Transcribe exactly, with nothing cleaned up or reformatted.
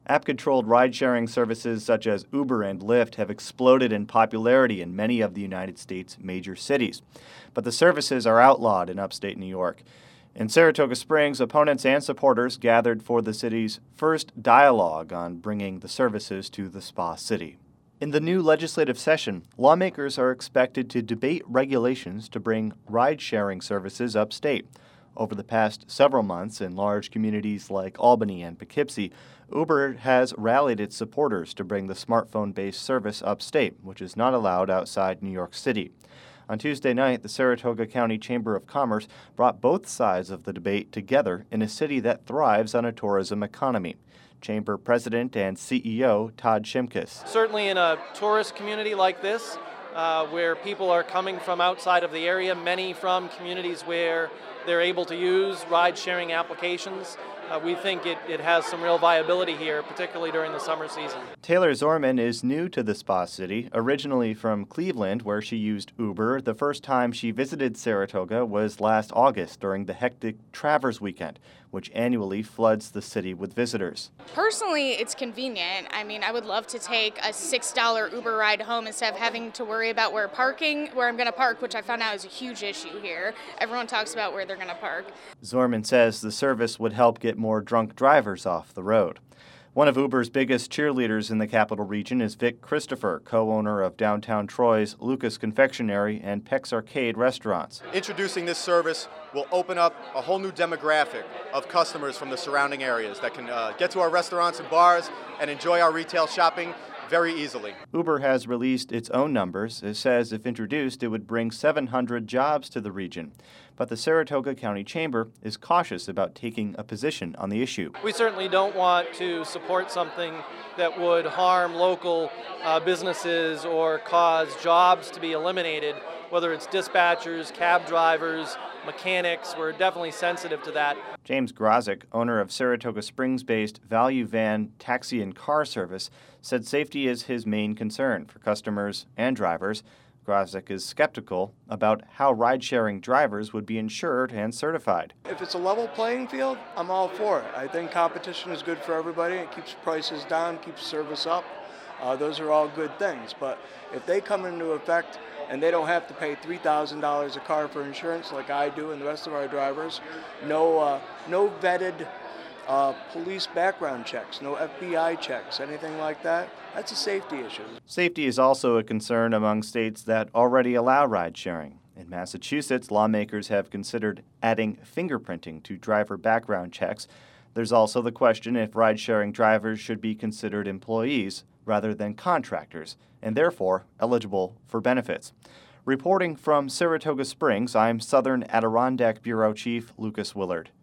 App-controlled ride-sharing services such as Uber and Lyft have exploded in popularity in many of the United States' major cities. But the services are outlawed in upstate New York. In Saratoga Springs, opponents and supporters gathered for the city's first dialogue on bringing the services to the Spa City. In the new legislative session, lawmakers are expected to debate regulations to bring ride-sharing services upstate. Over the past several months, in large communities like Albany and Poughkeepsie, Uber has rallied its supporters to bring the smartphone-based service upstate, which is not allowed outside New York City. On Tuesday night, the Saratoga County Chamber of Commerce brought both sides of the debate together in a city that thrives on a tourism economy. Chamber President and C E O Todd Shimkus. Certainly in a tourist community like this, uh, where people are coming from outside of the area, many from communities where they're able to use ride-sharing applications, uh, we think it, it has some real viability here, particularly during the summer season. Taylor Zorman is new to the Spa City, originally from Cleveland, where she used Uber. The first time she visited Saratoga was last August during the hectic Travers Weekend, which annually floods the city with visitors. Personally, it's convenient. I mean, I would love to take a six dollar Uber ride home instead of having to worry about where parking, where I'm going to park, which I found out is a huge issue here. Everyone talks about where they're going to park. Zorman says the service would help get more drunk drivers off the road. One of Uber's biggest cheerleaders in the capital region is Vic Christopher, co-owner of downtown Troy's Lucas Confectionery and Peck's Arcade restaurants. Introducing this service will open up a whole new demographic of customers from the surrounding areas that can uh, get to our restaurants and bars and enjoy our retail shopping very easily. Uber has released its own numbers. It says if introduced, it would bring seven hundred jobs to the region. But the Saratoga County Chamber is cautious about taking a position on the issue. We certainly don't want to support something that would harm local uh, businesses or cause jobs to be eliminated, whether it's dispatchers, cab drivers, mechanics. We're definitely sensitive to that. James Grozik, owner of Saratoga Springs-based Value Van Taxi and Car Service, said safety is his main concern for customers and drivers. Grozik is skeptical about how ride-sharing drivers would be insured and certified. If it's a level playing field, I'm all for it. I think competition is good for everybody. It keeps prices down, keeps service up. Uh, those are all good things. But if they come into effect and they don't have to pay three thousand dollars a car for insurance like I do and the rest of our drivers, no, uh, no vetted uh, police background checks, no F B I checks, anything like that, that's a safety issue. Safety is also a concern among states that already allow ride-sharing. In Massachusetts, lawmakers have considered adding fingerprinting to driver background checks. There's also the question if ride-sharing drivers should be considered employees rather than contractors, and therefore eligible for benefits. Reporting from Saratoga Springs, I'm Southern Adirondack Bureau Chief Lucas Willard.